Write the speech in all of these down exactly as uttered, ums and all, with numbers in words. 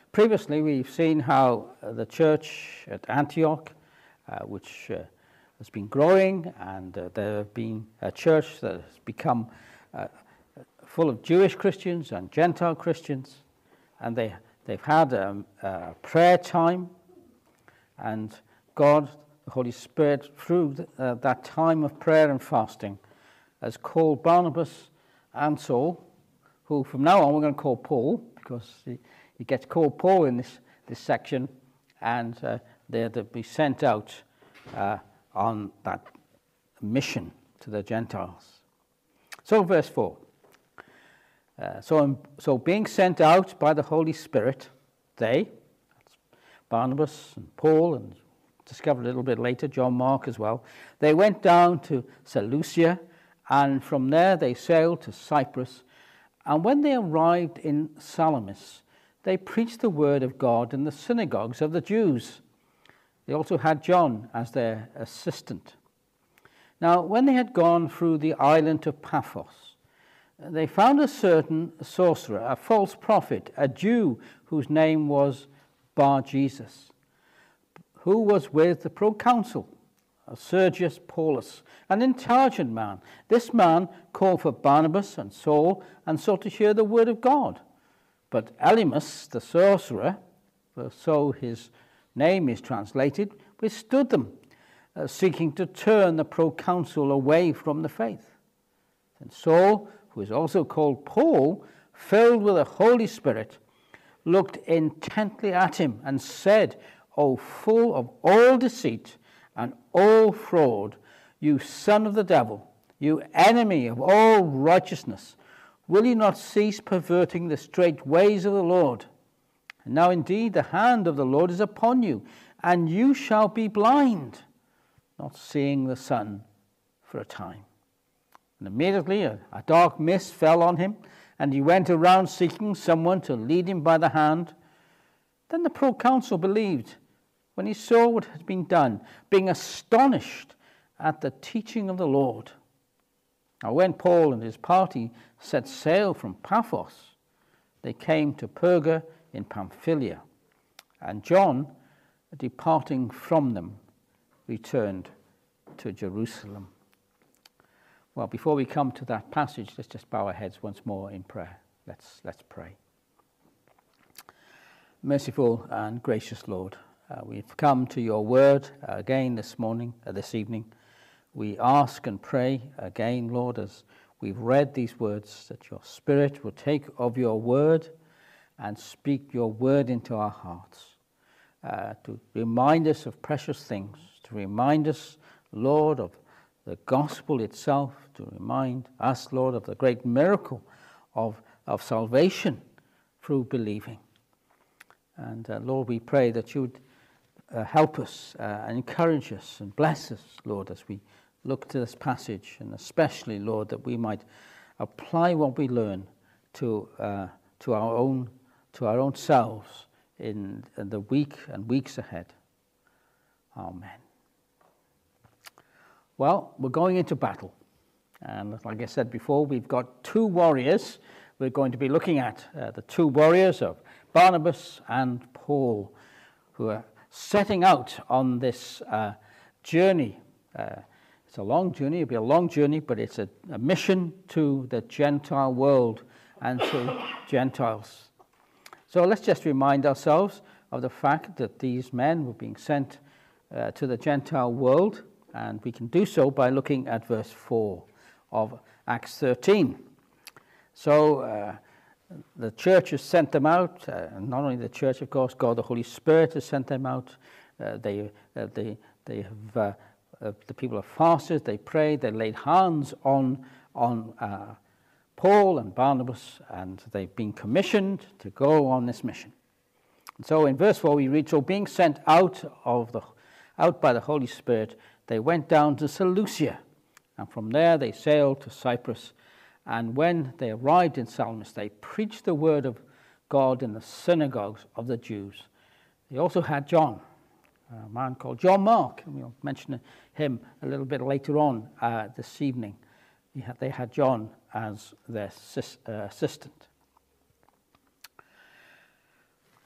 Previously, we've seen how uh, the church at Antioch, uh, which uh, has been growing, and uh, there have been a church that has become uh, full of Jewish Christians and Gentile Christians, and they, they've had um, a prayer time, and God, the Holy Spirit, through th- uh, that time of prayer and fasting, has called Barnabas and Saul, who from now on we're going to call Paul, because he, he gets called Paul in this, this section, and uh, they're to be sent out uh, on that mission to the Gentiles. So verse four. Uh, so, so being sent out by the Holy Spirit, they, that's Barnabas and Paul, and discovered a little bit later, John Mark as well, they went down to Seleucia, and from there they sailed to Cyprus. And when they arrived in Salamis, they preached the word of God in the synagogues of the Jews. They also had John as their assistant. Now, when they had gone through the island of Paphos, they found a certain sorcerer, a false prophet, a Jew whose name was Bar-Jesus, who was with the proconsul, Sergius Paulus, an intelligent man. This man called for Barnabas and Saul and sought to hear the word of God. But Elymas, the sorcerer, for so his name is translated, withstood them, uh, seeking to turn the proconsul away from the faith. And Saul, who is also called Paul, filled with the Holy Spirit, looked intently at him and said, O full of all deceit and all fraud, you son of the devil, you enemy of all righteousness, will you not cease perverting the straight ways of the Lord? And now indeed the hand of the Lord is upon you, and you shall be blind, not seeing the sun for a time. And immediately a, a dark mist fell on him, and he went around seeking someone to lead him by the hand. Then the proconsul believed when he saw what had been done, being astonished at the teaching of the Lord. Now when Paul and his party set sail from Paphos, they came to Perga in Pamphylia, and John, departing from them, returned to Jerusalem. Well, before we come to that passage, let's just bow our heads once more in prayer. Let's, let's pray. Merciful and gracious Lord, Uh, we've come to your word uh, again this morning, uh, this evening. We ask and pray again, Lord, as we've read these words, that your Spirit will take of your word and speak your word into our hearts, uh, to remind us of precious things, to remind us, Lord, of the gospel itself, to remind us, Lord, of the great miracle of, of salvation through believing. And uh, Lord, we pray that you would Uh, help us uh, and encourage us and bless us, Lord, as we look to this passage, and especially, Lord, that we might apply what we learn to uh, to our own to our own selves in, in the week and weeks ahead. Amen. Well, we're going into battle, and like I said before, we've got two warriors. We're going to be looking at uh, the two warriors of Barnabas and Paul, who are setting out on this uh, journey. Uh, it's a long journey, it'll be a long journey, but it's a, a mission to the Gentile world and to Gentiles. So let's just remind ourselves of the fact that these men were being sent uh, to the Gentile world, and we can do so by looking at verse four of Acts thirteen. So uh, the church has sent them out, uh, and not only the church, of course, God, the Holy Spirit has sent them out. Uh, they, uh, they, they have, uh, uh, the people have fasted, they prayed, they laid hands on, on uh, Paul and Barnabas, and they've been commissioned to go on this mission. And so in verse four we read, so being sent out of the, out by the Holy Spirit, they went down to Seleucia, and from there they sailed to Cyprus. And when they arrived in Salamis, they preached the word of God in the synagogues of the Jews. They also had John, a man called John Mark, and we'll mention him a little bit later on uh, this evening. He had, they had John as their sis, uh, assistant.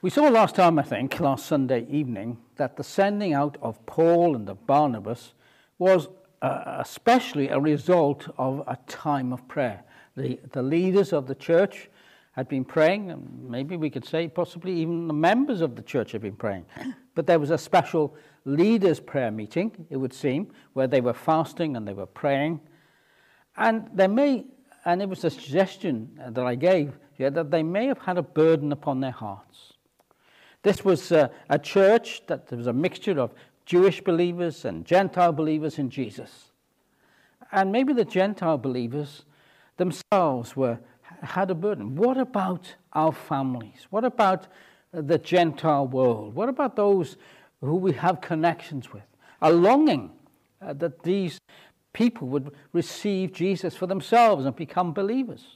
We saw last time, I think, last Sunday evening, that the sending out of Paul and of Barnabas was uh, especially a result of a time of prayer. The, the leaders of the church had been praying, and maybe we could say possibly even the members of the church had been praying. But there was a special leaders' prayer meeting, it would seem, where they were fasting and they were praying. And there may, and it was a suggestion that I gave, yeah, that they may have had a burden upon their hearts. This was uh, a church that there was a mixture of Jewish believers and Gentile believers in Jesus. And maybe the Gentile believers themselves were had a burden. What about our families? What about the Gentile world? What about those who we have connections with? A longing uh, that these people would receive Jesus for themselves and become believers.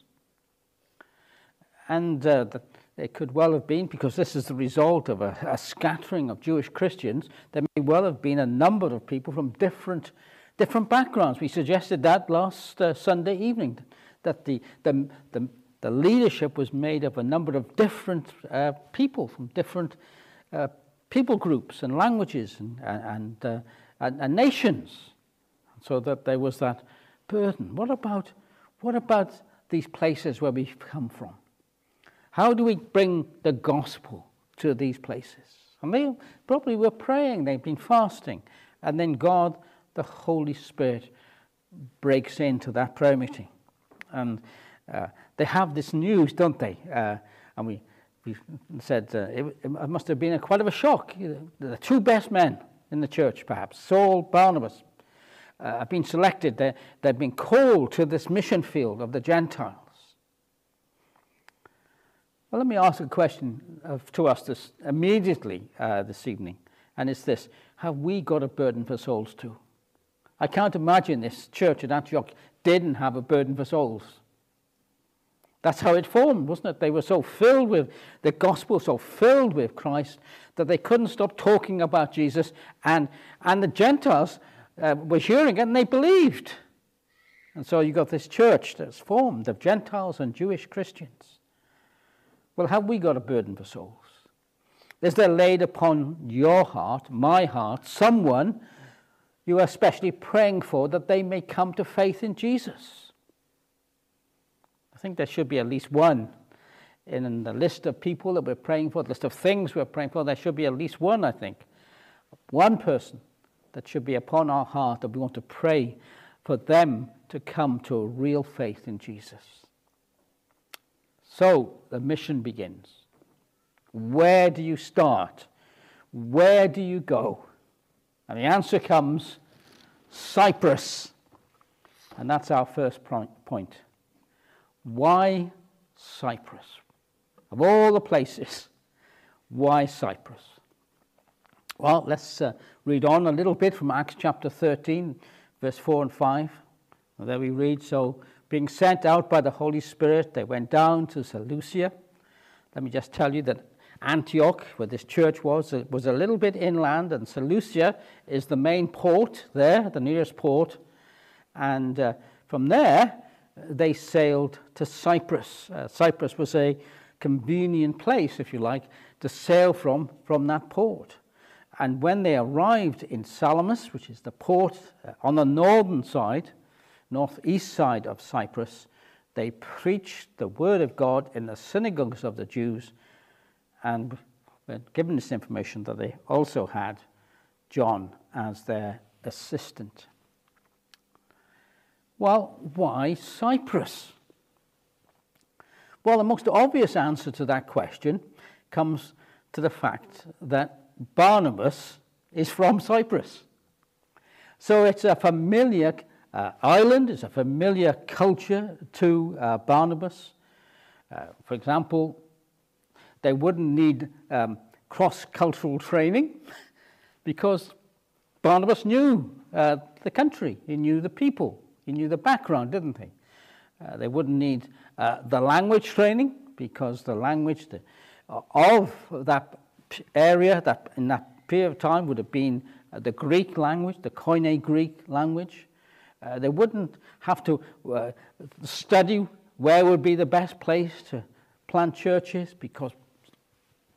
And uh, that it could well have been, because this is the result of a, a scattering of Jewish Christians, there may well have been a number of people from different different backgrounds. We suggested that last uh, Sunday evening, that the, the, the, the leadership was made of a number of different uh, people from different uh, people groups and languages and, and, uh, and, and nations, so that there was that burden. What about, what about these places where we come from? How do we bring the gospel to these places? And they probably were praying, they've been fasting, and then God, the Holy Spirit, breaks into that prayer meeting. And uh, they have this news, don't they? Uh, and we, we said uh, it, it must have been a, quite of a shock. The two best men in the church, perhaps, Saul, Barnabas, uh, have been selected. They're, they've been called to this mission field of the Gentiles. Well, let me ask a question of, to us this, immediately uh, this evening, and it's this: have we got a burden for souls too? I can't imagine this church at Antioch didn't have a burden for souls. That's how it formed, wasn't it? They were so filled with the gospel, so filled with Christ, that they couldn't stop talking about Jesus, and, and the Gentiles uh, were hearing it and they believed. And so you got this church that's formed of Gentiles and Jewish Christians. Well, have we got a burden for souls? Is there laid upon your heart, my heart, someone you are especially praying for that they may come to faith in Jesus? I think there should be at least one in the list of people that we're praying for, the list of things we're praying for. There should be at least one, I think, one person that should be upon our heart that we want to pray for them to come to a real faith in Jesus. So the mission begins. Where do you start? Where do you go? And the answer comes, Cyprus. And that's our first point. Why Cyprus? Of all the places, why Cyprus? Well, let's uh, read on a little bit from Acts chapter thirteen, verse four and five. And there we read, so being sent out by the Holy Spirit, they went down to Seleucia. Let me just tell you that Antioch, where this church was, was a little bit inland, and Seleucia is the main port there, the nearest port. And uh, from there, they sailed to Cyprus. Uh, Cyprus was a convenient place, if you like, to sail from, from that port. And when they arrived in Salamis, which is the port uh, on the northern side, northeast side of Cyprus, they preached the word of God in the synagogues of the Jews, and were given this information that they also had John as their assistant. Well, why Cyprus? Well, the most obvious answer to that question comes to the fact that Barnabas is from Cyprus. So it's a familiar uh, island, it's a familiar culture to uh, Barnabas. Uh, for example, they wouldn't need um, cross-cultural training because Barnabas knew uh, the country, he knew the people, he knew the background, didn't he? Uh, they wouldn't need uh, the language training because the language the, uh, of that area that in that period of time would have been uh, the Greek language, the Koine Greek language. Uh, they wouldn't have to uh, study where would be the best place to plant churches because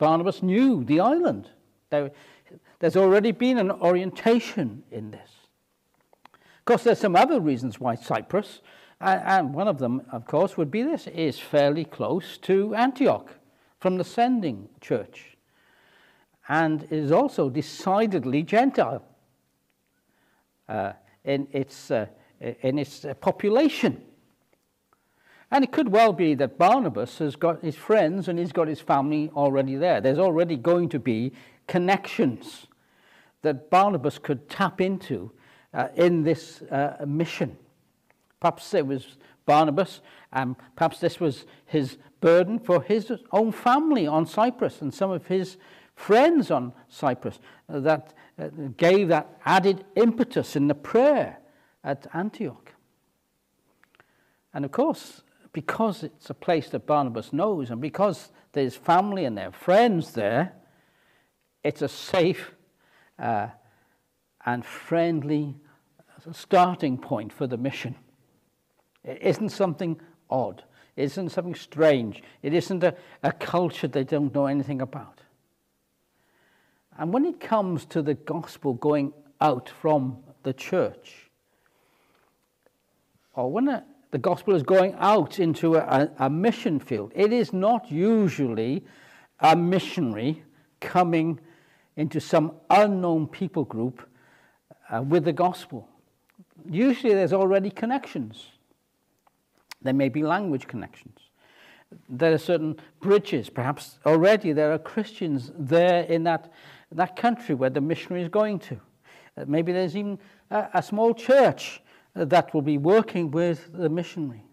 Barnabas knew the island. There, there's already been an orientation in this. Of course, there's some other reasons why Cyprus, and, and one of them, of course, would be this, is fairly close to Antioch from the sending church, and is also decidedly Gentile uh, in its uh, in its population. And it could well be that Barnabas has got his friends and he's got his family already there. There's already going to be connections that Barnabas could tap into uh, in this uh, mission. Perhaps it was Barnabas, and perhaps this was his burden for his own family on Cyprus and some of his friends on Cyprus uh, that uh, gave that added impetus in the prayer at Antioch. And of course, because it's a place that Barnabas knows, and because there's family and their friends there, it's a safe uh, and friendly starting point for the mission. It isn't something odd. It isn't something strange. It isn't a, a culture they don't know anything about. And when it comes to the gospel going out from the church, or when a, the gospel is going out into a, a mission field, it is not usually a missionary coming into some unknown people group uh, with the gospel. Usually there's already connections. There may be language connections. There are certain bridges. Perhaps already there are Christians there in that, that country where the missionary is going to. Uh, maybe there's even a, a small church that will be working with the missionary.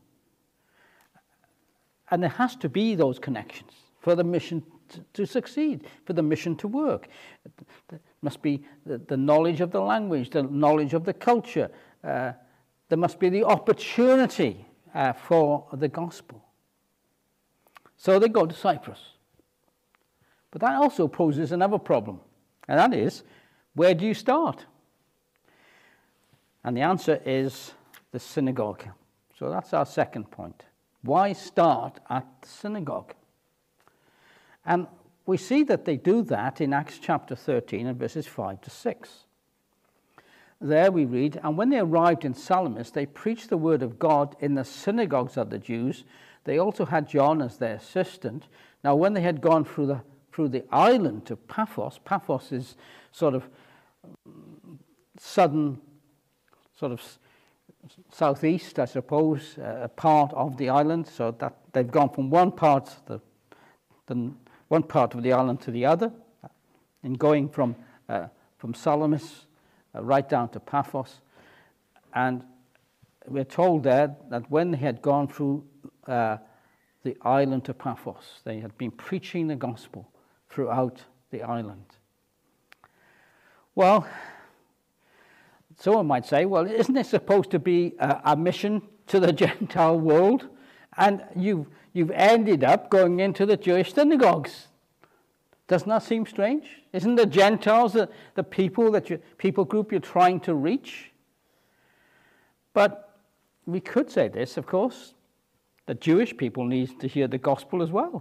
And there has to be those connections for the mission to, to succeed, for the mission to work. There must be the, the knowledge of the language, the knowledge of the culture. Uh, there must be the opportunity uh, for the gospel. So they go to Cyprus. But that also poses another problem, and that is, where do you start? And the answer is the synagogue. So that's our second point. Why start at the synagogue? And we see that they do that in Acts chapter thirteen and verses five to six. There we read, and when they arrived in Salamis, they preached the word of God in the synagogues of the Jews. They also had John as their assistant. Now when they had gone through the, through the island to Paphos, Paphos is sort of southern, sort of southeast, I suppose, uh, part of the island, so that they've gone from one part, the, the one part of the island to the other, in going from uh, from Salamis uh, right down to Paphos. And we're told there that when they had gone through uh, the island to Paphos, they had been preaching the gospel throughout the island. Well, someone might say, well, isn't it supposed to be a, a mission to the Gentile world? And you've, you've ended up going into the Jewish synagogues. Doesn't that seem strange? Isn't the Gentiles the, the people that you, people group you're trying to reach? But we could say this, of course, that Jewish people need to hear the gospel as well.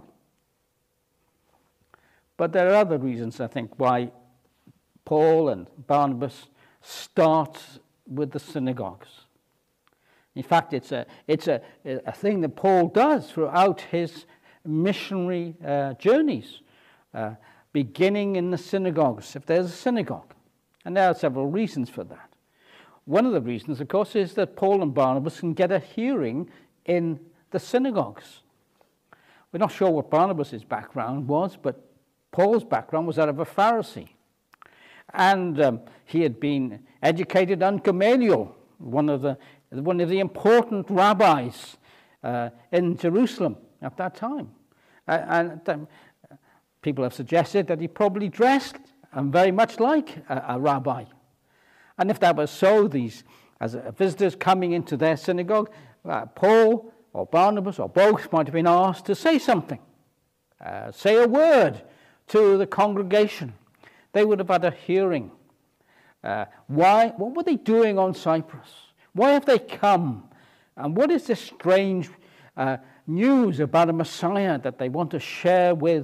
But there are other reasons, I think, why Paul and Barnabas start with the synagogues. In fact, it's a it's a, a thing that Paul does throughout his missionary uh, journeys, uh, beginning in the synagogues, if there's a synagogue. And there are several reasons for that. One of the reasons, of course, is that Paul and Barnabas can get a hearing in the synagogues. We're not sure what Barnabas' background was, but Paul's background was that of a Pharisee. And um, he had been educated under Gamaliel, one of the one of the important rabbis uh, in Jerusalem at that time. Uh, and um, people have suggested that he probably dressed um, very much like a, a rabbi. And if that was so, these as uh, visitors coming into their synagogue, uh, Paul or Barnabas or both might have been asked to say something, uh, say a word to the congregation. They would have had a hearing. Uh, why? What were they doing on Cyprus? Why have they come? And what is this strange uh, news about a Messiah that they want to share with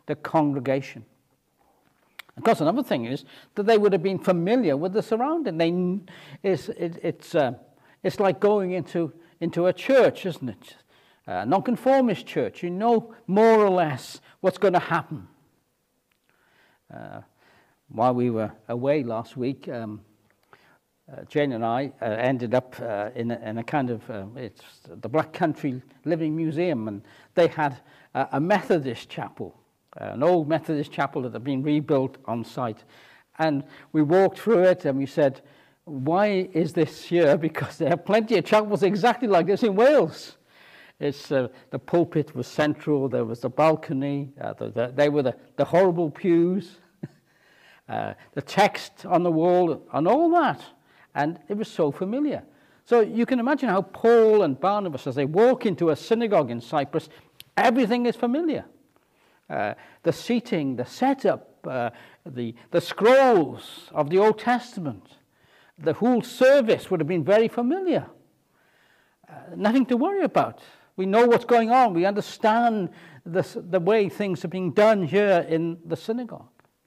the congregation. Of course, another thing is that they would have been familiar with the surrounding. They, it's, it, it's, uh, it's like going into, into a church, isn't it? A nonconformist church. You know more or less what's going to happen. Uh, while we were away last week, um, uh, Jane and I uh, ended up uh, in, a, in a kind of, uh, it's the Black Country Living Museum, and they had uh, a Methodist chapel. Uh, an old Methodist chapel that had been rebuilt on site. And we walked through it and we said, why is this here? Because there are plenty of chapels exactly like this in Wales. It's, uh, the pulpit was central, there was the balcony, uh, the, the, they were the, the horrible pews, uh, the text on the wall and all that. And it was so familiar. So you can imagine how Paul and Barnabas, as they walk into a synagogue in Cyprus, everything is familiar. Uh, the seating, the setup, uh, the, the scrolls of the Old Testament, the whole service would have been very familiar. Uh, nothing to worry about. We know what's going on. We understand the, the way things are being done here in the synagogue.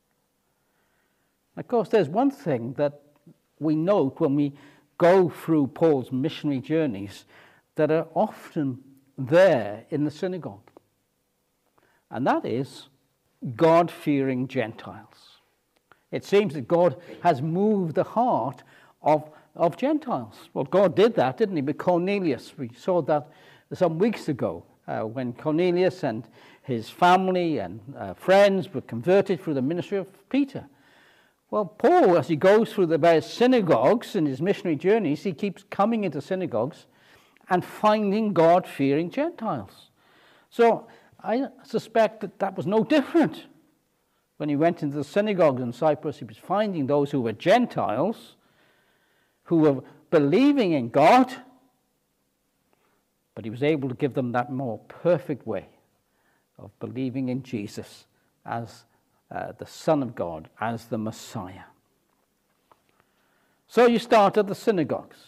Of course, there's one thing that we note when we go through Paul's missionary journeys that are often there in the synagogue. And that is God-fearing Gentiles. It seems that God has moved the heart of, of Gentiles. Well, God did that, didn't he, with Cornelius? We saw that some weeks ago uh, when Cornelius and his family and uh, friends were converted through the ministry of Peter. Well, Paul, as he goes through the various synagogues in his missionary journeys, he keeps coming into synagogues and finding God-fearing Gentiles. So I suspect that that was no different. When he went into the synagogues in Cyprus, he was finding those who were Gentiles, who were believing in God, but he was able to give them that more perfect way of believing in Jesus as uh, the Son of God, as the Messiah. So you start at the synagogues.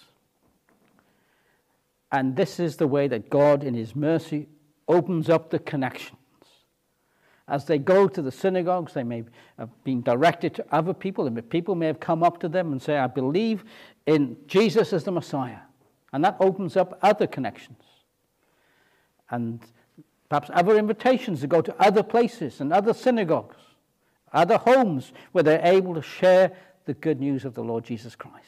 And this is the way that God, in his mercy, opens up the connections. As they go to the synagogues, they may have been directed to other people, and people may have come up to them and say, I believe in Jesus as the Messiah. And that opens up other connections. And perhaps other invitations to go to other places and other synagogues, other homes where they're able to share the good news of the Lord Jesus Christ.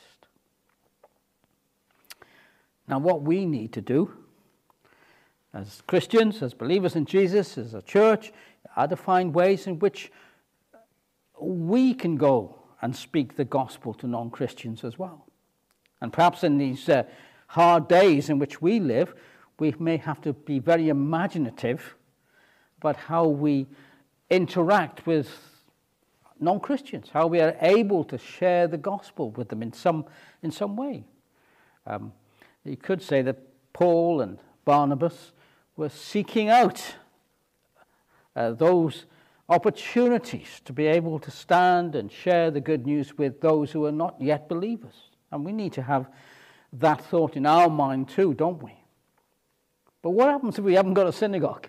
Now, what we need to do as Christians, as believers in Jesus, as a church, are to find ways in which we can go and speak the gospel to non-Christians as well. And perhaps in these uh, hard days in which we live, we may have to be very imaginative about how we interact with non-Christians, how we are able to share the gospel with them in some, in some way. Um, you could say that Paul and Barnabas were seeking out uh, those opportunities to be able to stand and share the good news with those who are not yet believers. And we need to have that thought in our mind too, don't we? But what happens if we haven't got a synagogue?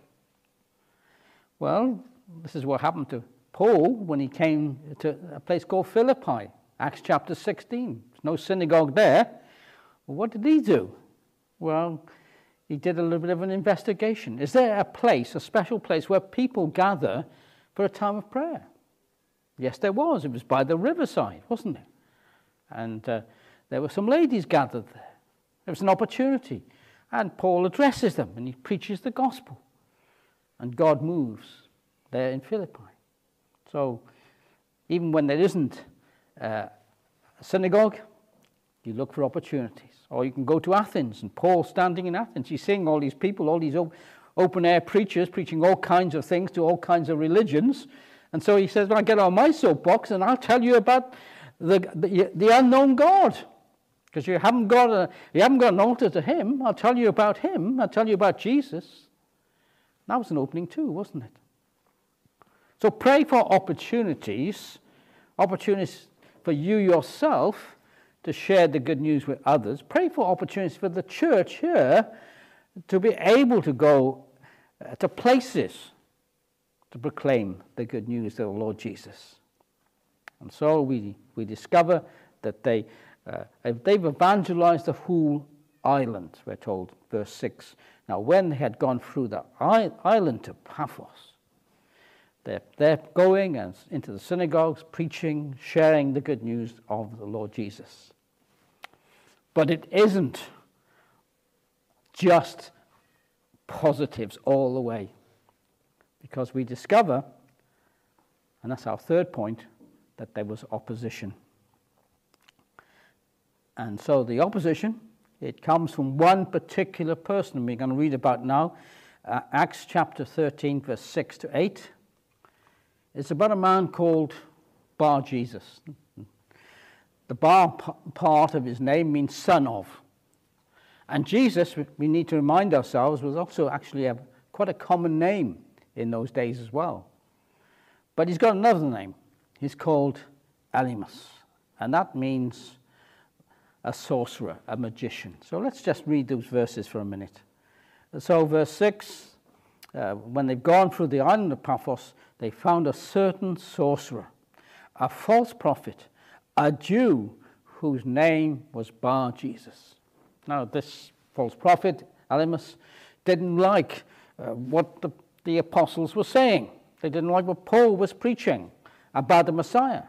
Well, this is what happened to Paul when he came to a place called Philippi, Acts chapter sixteen. There's no synagogue there. Well, what did he do? Well, he did a little bit of an investigation. Is there a place, a special place, where people gather for a time of prayer? Yes, there was. It was by the riverside, wasn't it? And uh, there were some ladies gathered there. There was an opportunity. And Paul addresses them, and he preaches the gospel. And God moves there in Philippi. So even when there isn't uh, a synagogue, you look for opportunities. Or you can go to Athens, and Paul standing in Athens, he's seeing all these people, all these open-air preachers preaching all kinds of things to all kinds of religions. And so he says, well, I'll get on my soapbox and I'll tell you about the, the, the unknown God. Because you haven't got a, you haven't got an altar to him. I'll tell you about him. I'll tell you about Jesus. That was an opening too, wasn't it? So pray for opportunities, opportunities for you yourself to share the good news with others. Pray for opportunities for the church here to be able to go to places to proclaim the good news of the Lord Jesus. And so we, we discover that they, uh, they've evangelized the whole island, we're told, verse six. Now, when they had gone through the island to Paphos, they're, they're going and into the synagogues, preaching, sharing the good news of the Lord Jesus. But it isn't just positives all the way, because we discover, and that's our third point, that there was opposition. And so the opposition, it comes from one particular person we're going to read about now, uh, Acts chapter thirteen, verse six to eight. It's about a man called Bar Jesus. The Bar p- part of his name means son of. And Jesus, we need to remind ourselves, was also actually a, quite a common name in those days as well. But he's got another name. He's called Elymas, and that means a sorcerer, a magician. So let's just read those verses for a minute. So verse six, uh, when they've gone through the island of Paphos, they found a certain sorcerer, a false prophet, a Jew whose name was Bar Jesus. Now this false prophet, Elymas, didn't like uh, what the, the apostles were saying. They didn't like what Paul was preaching about the Messiah.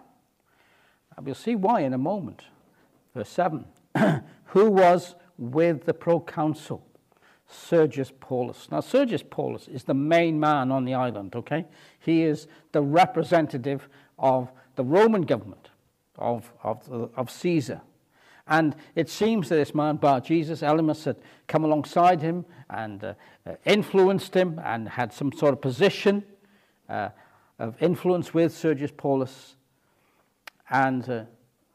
And we'll see why in a moment. Verse seven, who was with the proconsul, Sergius Paulus. Now, Sergius Paulus is the main man on the island, okay? He is the representative of the Roman government, of, of, of Caesar. And it seems that this man, Bar Jesus, Elymas, had come alongside him and uh, uh, influenced him and had some sort of position uh, of influence with Sergius Paulus. And uh,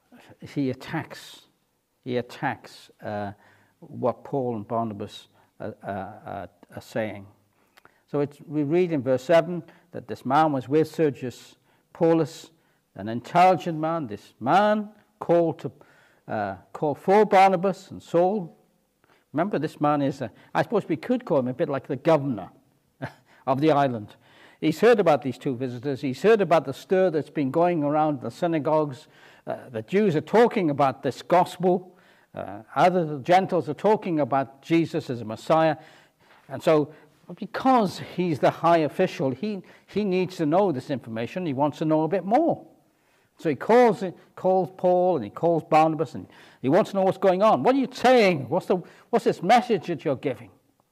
he attacks, he attacks uh, what Paul and Barnabas uh, uh, uh, are saying. So it's, we read in verse seven that this man was with Sergius Paulus, an intelligent man. This man called to uh, called for Barnabas and Saul. Remember, this man is, a, I suppose we could call him a bit like the governor of the island. He's heard about these two visitors. He's heard about the stir that's been going around the synagogues. Uh, the Jews are talking about this gospel. Uh, other Gentiles are talking about Jesus as a Messiah. And so, because he's the high official, he, he needs to know this information. He wants to know a bit more. So he calls calls Paul and he calls Barnabas and he wants to know what's going on. What are you saying? What's the what's this message that you're giving?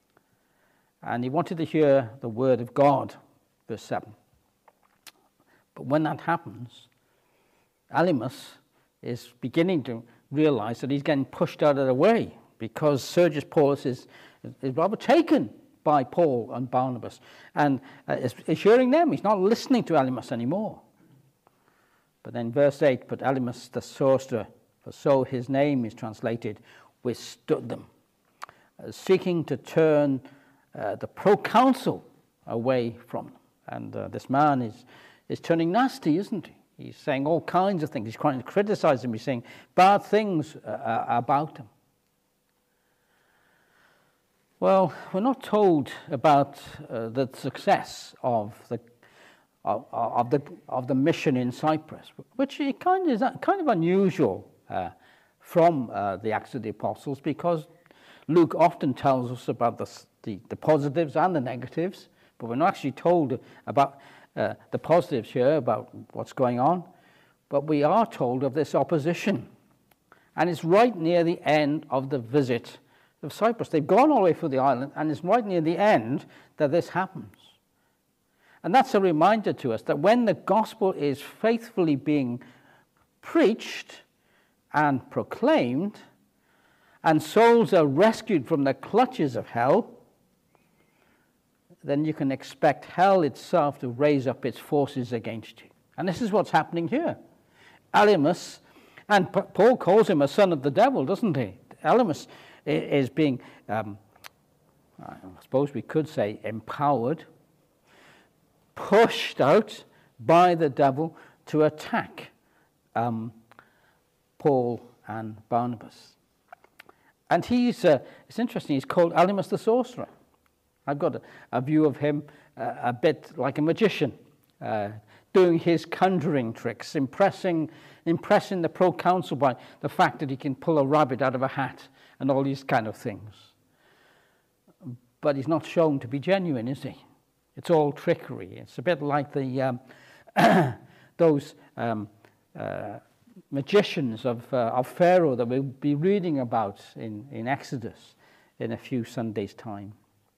And he wanted to hear the word of God, verse seven. But when that happens, Elymas is beginning to realize that he's getting pushed out of the way because Sergius Paulus is, is rather taken by Paul and Barnabas and uh, is assuring them he's not listening to Elymas anymore. But then verse eight, but Elymas the sorcerer, for so his name is translated, withstood them, uh, seeking to turn uh, the proconsul away from them. And uh, this man is, is turning nasty, isn't he? He's saying all kinds of things. He's trying to criticize him. He's saying bad things uh, about him. Well, we're not told about uh, the success of the Of, of the of the mission in Cyprus, which kind of is kind of unusual uh, from uh, the Acts of the Apostles, because Luke often tells us about the, the the positives and the negatives, but we're not actually told about uh, the positives here about what's going on. But we are told of this opposition, and it's right near the end of the visit of Cyprus. They've gone all the way through the island, and it's right near the end that this happens. And that's a reminder to us that when the gospel is faithfully being preached and proclaimed, and souls are rescued from the clutches of hell, then you can expect hell itself to raise up its forces against you. And this is what's happening here. Elymas, and Paul calls him a son of the devil, doesn't he? Elymas is being, um, I suppose we could say, empowered, pushed out by the devil to attack um, Paul and Barnabas. And he's, uh, it's interesting, he's called Elymas the sorcerer. I've got a, a view of him uh, a bit like a magician, uh, doing his conjuring tricks, impressing, impressing the proconsul by the fact that he can pull a rabbit out of a hat and all these kind of things. But he's not shown to be genuine, is he? It's all trickery. It's a bit like the um, those um, uh, magicians of, uh, of Pharaoh that we'll be reading about in, in Exodus in a few Sundays' time.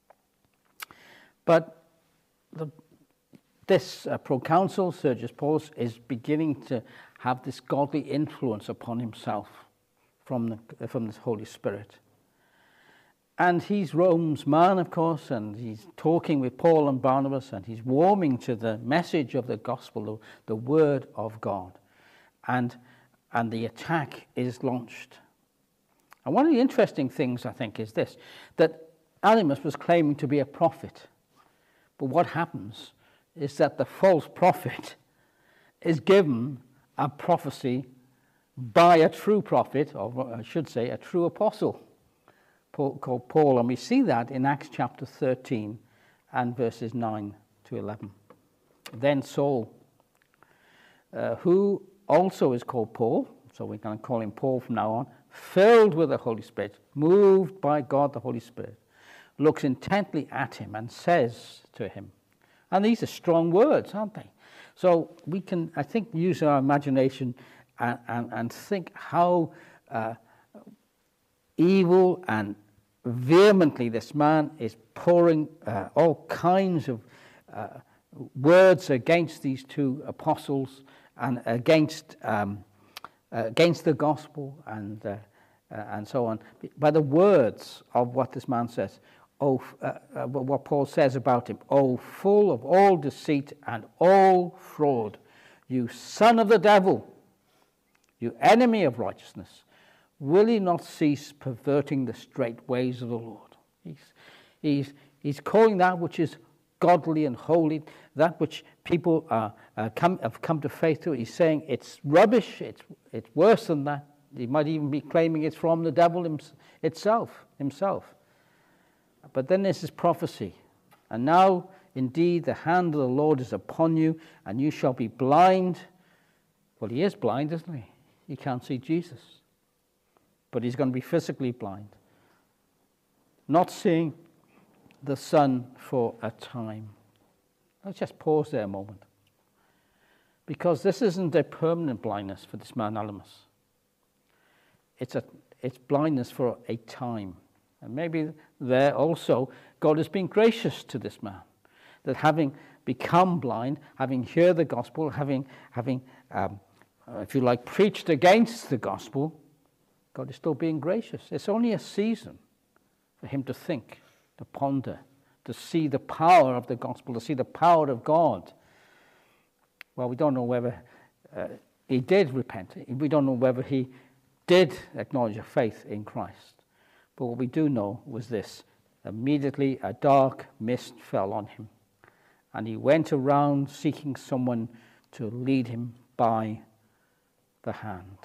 But the, this uh, proconsul, Sergius Paulus, is beginning to have this godly influence upon himself from the, from the Holy Spirit. And he's Rome's man, of course, and he's talking with Paul and Barnabas, and he's warming to the message of the gospel, the, the word of God. And, and the attack is launched. And one of the interesting things, I think, is this, that Elymas was claiming to be a prophet. But what happens is that the false prophet is given a prophecy by a true prophet, or I should say, a true apostle, called Paul, and we see that in Acts chapter thirteen and verses nine to eleven. Then Saul, uh, who also is called Paul, so we're going to call him Paul from now on, filled with the Holy Spirit, moved by God the Holy Spirit, looks intently at him and says to him, and these are strong words, aren't they? So we can, I think, use our imagination and, and, and think how uh, evil and vehemently this man is pouring uh, all kinds of uh, words against these two apostles and against um, uh, against the gospel and uh, uh, and so on, by the words of what this man says. Oh, uh, uh, what Paul says about him. Oh, full of all deceit and all fraud, you son of the devil, you enemy of righteousness. Will he not cease perverting the straight ways of the Lord? He's, he's, he's calling that which is godly and holy, that which people are, uh, come, have come to faith to. He's saying it's rubbish, it's, it's worse than that. He might even be claiming it's from the devil him, itself, himself. But then there's this prophecy. And now, indeed, the hand of the Lord is upon you, and you shall be blind. Well, he is blind, isn't he? He can't see Jesus. But he's going to be physically blind, not seeing the sun for a time. Let's just pause there a moment, because this isn't a permanent blindness for this man Elymas. It's a it's blindness for a time, and maybe there also God has been gracious to this man, that having become blind, having heard the gospel, having having um, if you like preached against the gospel, God is still being gracious. It's only a season for him to think, to ponder, to see the power of the gospel, to see the power of God. Well, we don't know whether uh, he did repent. We don't know whether he did acknowledge a faith in Christ. But what we do know was this. Immediately a dark mist fell on him, and he went around seeking someone to lead him by the hand.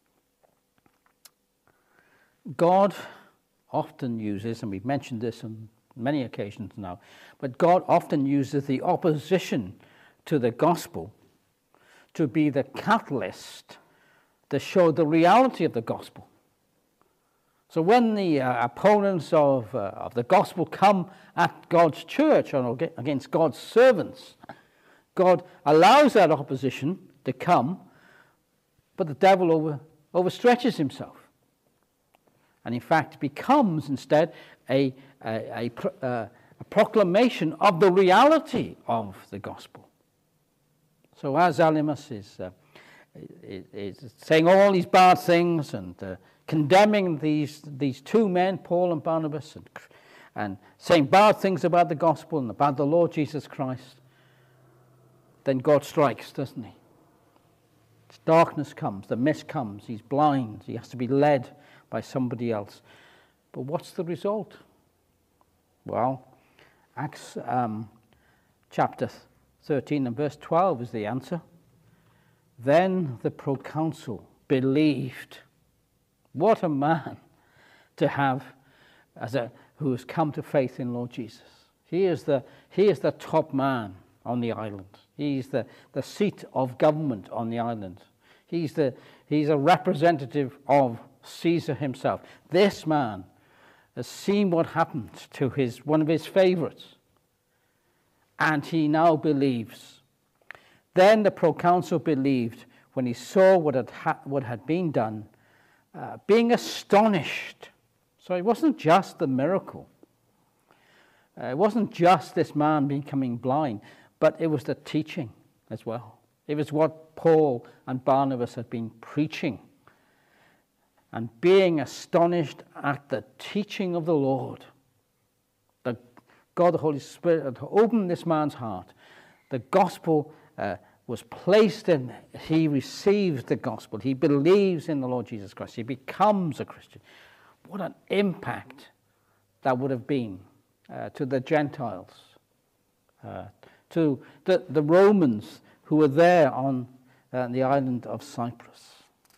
God often uses, and we've mentioned this on many occasions now, but God often uses the opposition to the gospel to be the catalyst to show the reality of the gospel. So when the uh, opponents of, uh, of the gospel come at God's church or against God's servants, God allows that opposition to come, but the devil over, overstretches himself. And in fact becomes instead a, a, a, uh, a proclamation of the reality of the gospel. So as Elymas is, uh, is, is saying all these bad things and uh, condemning these, these two men, Paul and Barnabas, and, and saying bad things about the gospel and about the Lord Jesus Christ, then God strikes, doesn't he? Darkness comes, the mist comes, he's blind, he has to be led by somebody else. But what's the result? Well, Acts um, chapter thirteen and verse twelve is the answer. Then the proconsul believed. What a man to have as a who has come to faith in Lord Jesus. He is the, he is the top man on the island. He's the, the seat of government on the island. He's, the, he's a representative of Caesar himself. This man has seen what happened to his, one of his favorites, and he now believes. Then the proconsul believed when he saw what had, ha- what had been done, uh, being astonished. So it wasn't just the miracle. Uh, it wasn't just this man becoming blind, but it was the teaching as well. It was what Paul and Barnabas had been preaching. And being astonished at the teaching of the Lord. The God, the Holy Spirit, had opened this man's heart. The gospel uh, was placed in, he receives the gospel. He believes in the Lord Jesus Christ. He becomes a Christian. What an impact that would have been uh, to the Gentiles, uh, to the, the Romans who were there on uh, the island of Cyprus.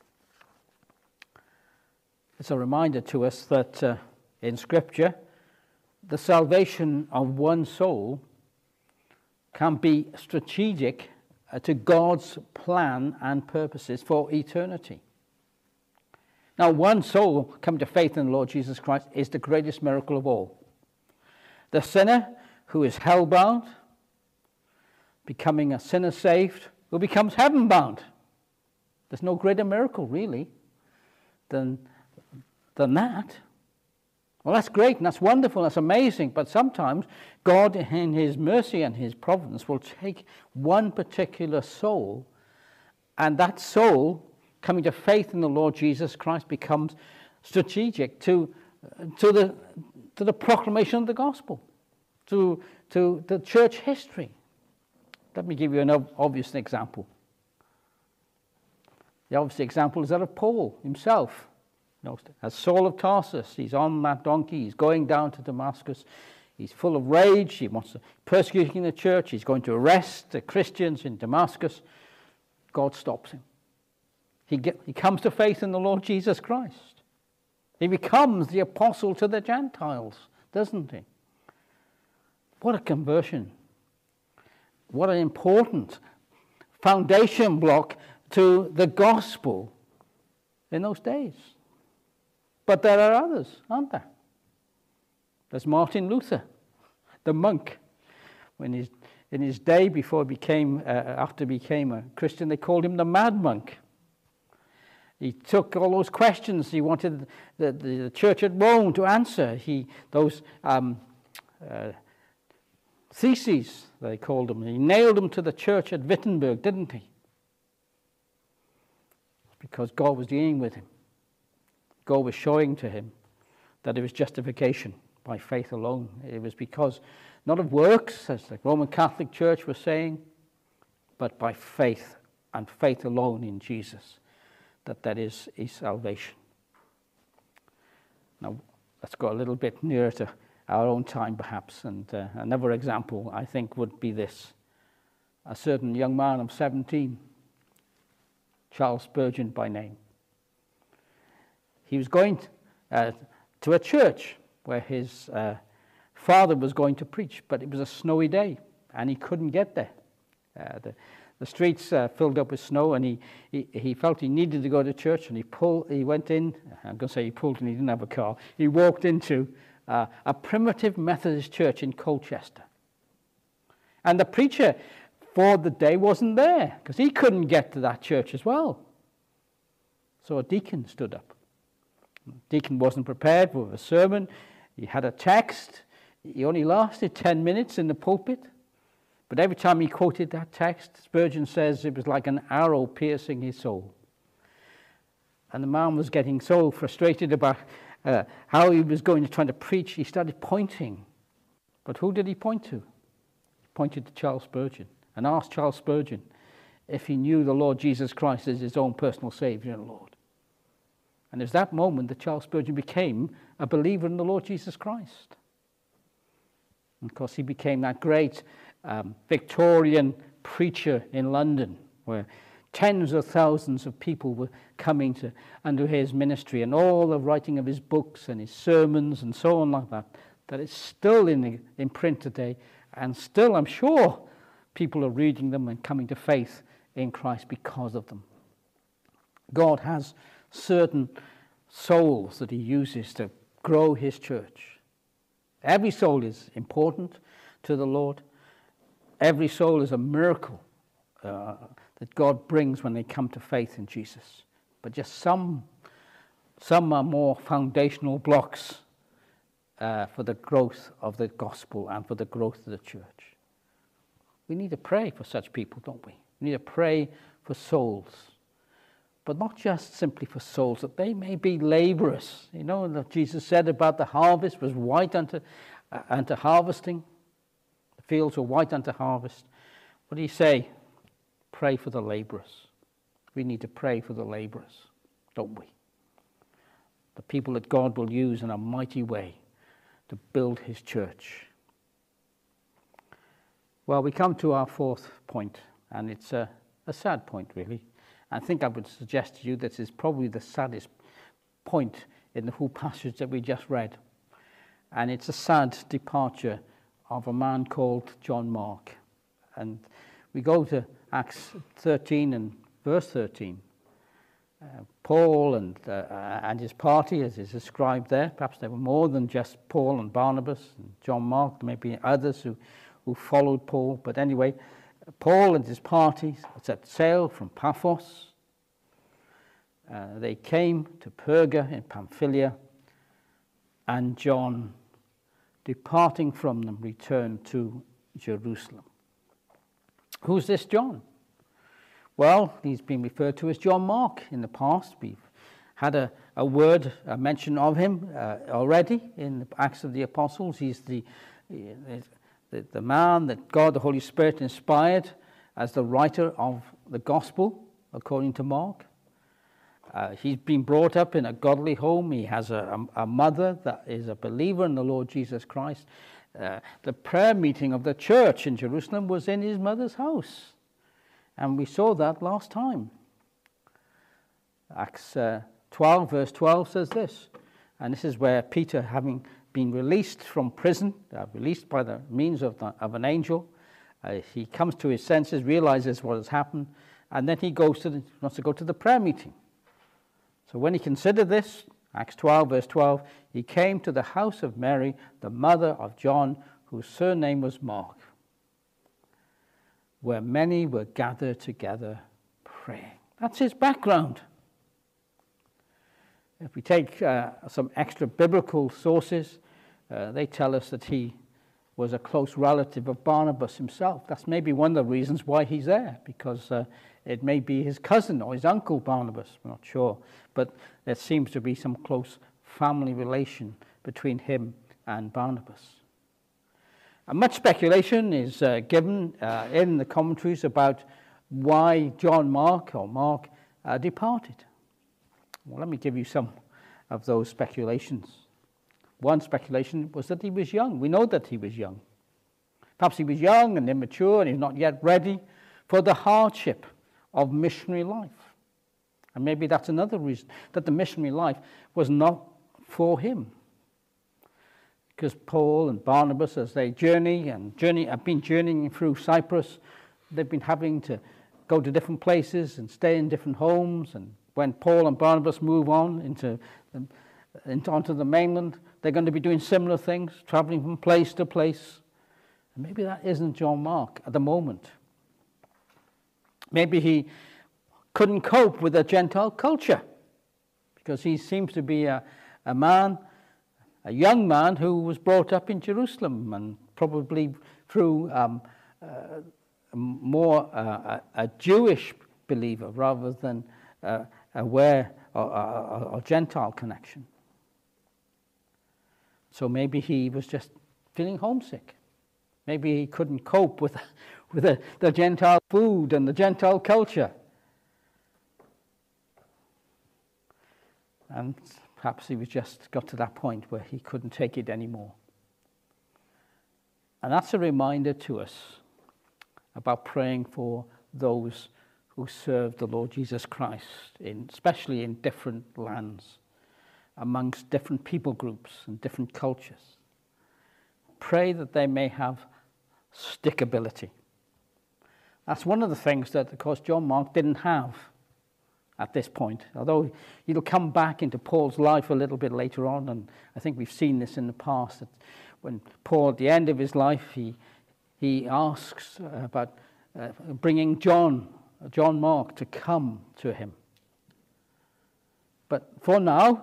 It's a reminder to us that uh, in Scripture, the salvation of one soul can be strategic uh, to God's plan and purposes for eternity. Now, one soul coming to faith in the Lord Jesus Christ is the greatest miracle of all. The sinner who is hell-bound, becoming a sinner saved, who becomes heaven-bound. There's no greater miracle, really, than, than that. Well, that's great, and that's wonderful, that's amazing, but sometimes God, in his mercy and his providence, will take one particular soul, and that soul, coming to faith in the Lord Jesus Christ, becomes strategic to, to, the, to the proclamation of the gospel, to, to the church history. Let me give you an obvious example. The obvious example is that of Paul himself. You know, as Saul of Tarsus, he's on that donkey, he's going down to Damascus, he's full of rage, he wants to persecuting the church, he's going to arrest the Christians in Damascus. God stops him. He, get, he comes to faith in the Lord Jesus Christ. He becomes the apostle to the Gentiles, doesn't he? What a conversion. What an important foundation block to the gospel in those days. But there are others, aren't there? There's Martin Luther, the monk. When he's, in his day before he became, uh, after he became a Christian, they called him the mad monk. He took all those questions he wanted the, the, the church at Rome to answer. He those um, uh, theses, they called them. He nailed them to the church at Wittenberg, didn't he? Because God was dealing with him. God was showing to him that it was justification by faith alone. It was because, not of works, as the Roman Catholic Church was saying, but by faith, and faith alone in Jesus, that that is, is salvation. Now, let's go a little bit nearer to our own time, perhaps, and uh, another example, I think, would be this. A certain young man of seventeen, Charles Spurgeon by name. He was going uh, to a church where his uh, father was going to preach, but it was a snowy day, and he couldn't get there. Uh, the, the streets uh, filled up with snow, and he, he, he felt he needed to go to church, and he pulled. He went in, I'm going to say he pulled, and he didn't have a car. He walked into uh, a primitive Methodist church in Colchester. And the preacher for the day wasn't there, because he couldn't get to that church as well. So a deacon stood up. The deacon wasn't prepared for a sermon. He had a text. He only lasted ten minutes in the pulpit. But every time he quoted that text, Spurgeon says it was like an arrow piercing his soul. And the man was getting so frustrated about uh, how he was going to try to preach, he started pointing. But who did he point to? He pointed to Charles Spurgeon and asked Charles Spurgeon if he knew the Lord Jesus Christ as his own personal Savior and Lord. And it was that moment that Charles Spurgeon became a believer in the Lord Jesus Christ. And of course, he became that great um, Victorian preacher in London, where tens of thousands of people were coming to under his ministry, and all the writing of his books and his sermons and so on like that. that is still in, in print today, and still, I'm sure, people are reading them and coming to faith in Christ because of them. God has certain souls that he uses to grow his church. Every soul is important to the Lord. Every soul is a miracle uh, that God brings when they come to faith in Jesus. But just some, some are more foundational blocks uh, for the growth of the gospel and for the growth of the church. We need to pray for such people, don't we? We need to pray for souls. But not just simply for souls, that they may be laborers. You know that Jesus said about the harvest was white unto, uh, unto harvesting. The fields were white unto harvest. What do you say? Pray for the laborers. We need to pray for the laborers, don't we? The people that God will use in a mighty way to build his church. Well, we come to our fourth point, and it's a, a sad point, really. I think I would suggest to you this is probably the saddest point in the whole passage that we just read. And it's a sad departure of a man called John Mark. And we go to Acts thirteen and verse thirteen. Uh, Paul and, uh, and his party, as is described there, perhaps there were more than just Paul and Barnabas and John Mark, maybe others who, who followed Paul. But anyway, Paul and his party set sail from Paphos. Uh, they came to Perga in Pamphylia, and John, departing from them, returned to Jerusalem. Who's this John? Well, he's been referred to as John Mark in the past. We've had a, a word, a mention of him uh, already in the Acts of the Apostles. He's the, the, the man that God, the Holy Spirit, inspired as the writer of the Gospel, according to Mark. Uh, he's been brought up in a godly home. He has a, a, a mother that is a believer in the Lord Jesus Christ. Uh, the prayer meeting of the church in Jerusalem was in his mother's house. And we saw that last time. Acts uh, twelve, verse twelve says this. And this is where Peter, having been released from prison, uh, released by the means of, the, of an angel, uh, he comes to his senses, realizes what has happened, and then he goes to the, wants to go to the prayer meeting. So when he considered this, Acts twelve, verse twelve, he came to the house of Mary, the mother of John, whose surname was Mark, where many were gathered together praying. That's his background. If we take uh, some extra biblical sources, uh, they tell us that he was a close relative of Barnabas himself. That's maybe one of the reasons why he's there, because uh, it may be his cousin or his uncle Barnabas, we're not sure. But there seems to be some close family relation between him and Barnabas. And much speculation is uh, given uh, in the commentaries about why John Mark or Mark uh, departed. Well, let me give you some of those speculations. One speculation was that he was young. We know that he was young. Perhaps he was young and immature and he's not yet ready for the hardship of missionary life. And maybe that's another reason that the missionary life was not for him. Because Paul and Barnabas, as they journey and journey, have been journeying through Cyprus, they've been having to go to different places and stay in different homes. And when Paul and Barnabas move on into, into onto the mainland, they're going to be doing similar things, traveling from place to place. And maybe that isn't John Mark at the moment. Maybe he couldn't cope with the Gentile culture, because he seems to be a, a man, a young man who was brought up in Jerusalem and probably through um, uh, more uh, a, a Jewish believer rather than uh, aware or, or, or Gentile connection. So maybe he was just feeling homesick. Maybe he couldn't cope with, with the, the Gentile food and the Gentile culture. And perhaps he was just got to that point where he couldn't take it anymore. And that's a reminder to us about praying for those who serve the Lord Jesus Christ, in, especially in different lands, amongst different people groups and different cultures. pray that they may have stickability. That's one of the things that, of course, John Mark didn't have at this point, although he'll come back into Paul's life a little bit later on, and I think we've seen this in the past, that when Paul, at the end of his life, he he asks about uh, bringing John, John Mark, to come to him. But for now,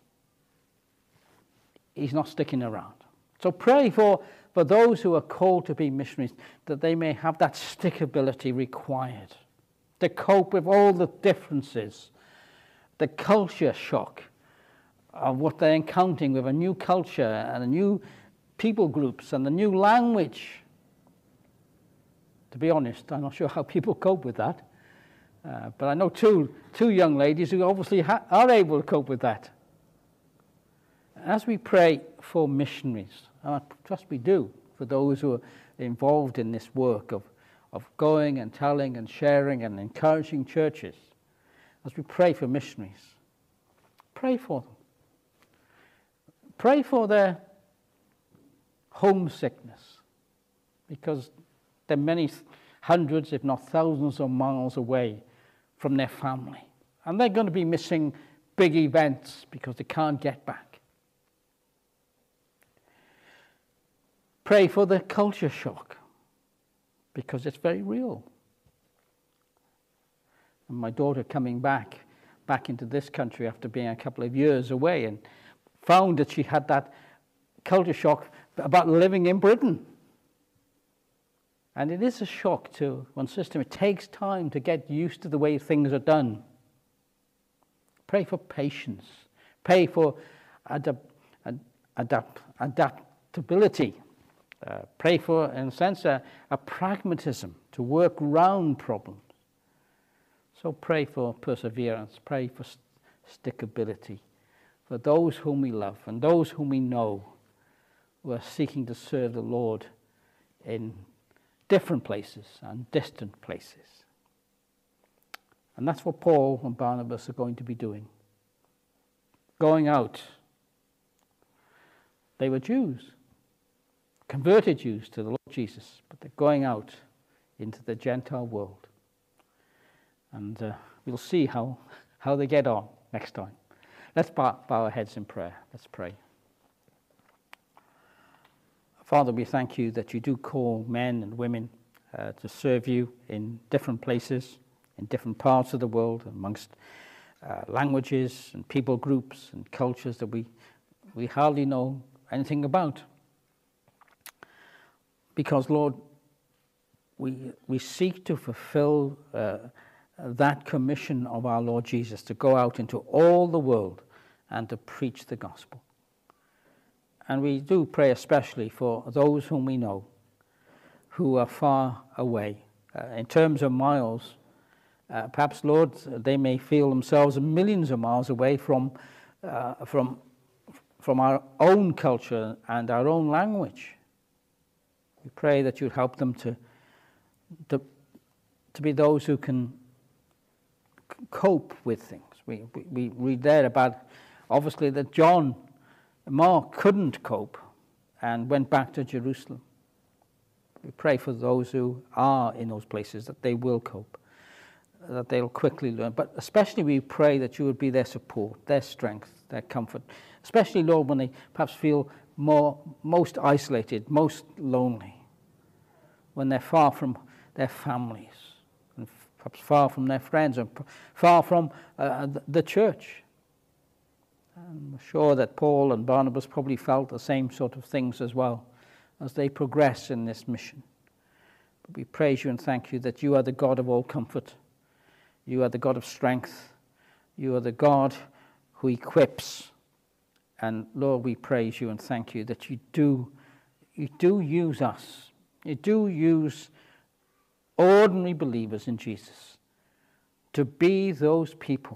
he's not sticking around. So pray for, for those who are called to be missionaries, that they may have that stickability required to cope with all the differences, the culture shock of what they're encountering with a new culture and a new people groups and a new language. To be honest, I'm not sure how people cope with that. Uh, but I know two, two young ladies who obviously ha- are able to cope with that. As we pray for missionaries, and I trust we do, for those who are involved in this work of, of going and telling and sharing and encouraging churches, as we pray for missionaries, pray for them. Pray for their homesickness, because they're many hundreds, if not thousands of miles away from their family. And they're going to be missing big events because they can't get back. Pray for the culture shock, because it's very real. And my daughter coming back, back into this country after being a couple of years away, and found that she had that culture shock about living in Britain. And it is a shock to one system. It takes time to get used to the way things are done. Pray for patience. Pray for adapt, adapt, adaptability. Uh, pray for, in a sense, a, a pragmatism to work around problems. So pray for perseverance. Pray for st- stickability. For those whom we love and those whom we know who are seeking to serve the Lord in different places and distant places. And that's what Paul and Barnabas are going to be doing. Going out. They were Jews, converted Jews to the Lord Jesus, but they're going out into the Gentile world. And uh, we'll see how, how they get on next time. Let's bow, bow our heads in prayer. Let's pray. Father, we thank you that you do call men and women uh, to serve you in different places, in different parts of the world, amongst uh, languages and people groups and cultures that we, we hardly know anything about. Because, Lord, we, we seek to fulfill uh, that commission of our Lord Jesus to go out into all the world and to preach the gospel. And we do pray especially for those whom we know who are far away. Uh, in terms of miles, uh, perhaps, Lord, they may feel themselves millions of miles away from, uh, from, from our own culture and our own language. We pray that you'd help them to, to, to be those who can cope with things. We, we, we read there about, obviously, that John Mark couldn't cope and went back to Jerusalem. We pray for those who are in those places that they will cope, that they'll quickly learn. But especially we pray that you would be their support, their strength, their comfort. Especially, Lord, when they perhaps feel more, most isolated, most lonely, when they're far from their families, and perhaps far from their friends, and far from uh, the church. I'm sure that Paul and Barnabas probably felt the same sort of things as well as they progress in this mission. But we praise you and thank you that you are the God of all comfort. You are the God of strength. You are the God who equips. And Lord, we praise you and thank you that you do, you do use us. You do use ordinary believers in Jesus to be those people,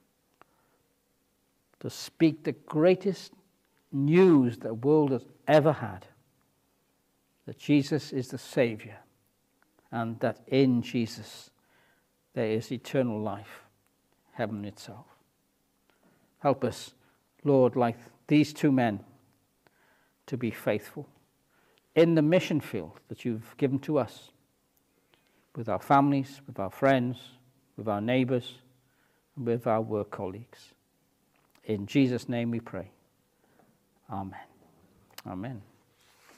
to speak the greatest news the world has ever had, that Jesus is the Savior, and that in Jesus there is eternal life, heaven itself. Help us, Lord, like these two men, to be faithful, in the mission field that you've given to us, with our families, with our friends, with our neighbors, and with our work colleagues. In Jesus' name we pray. Amen. Amen.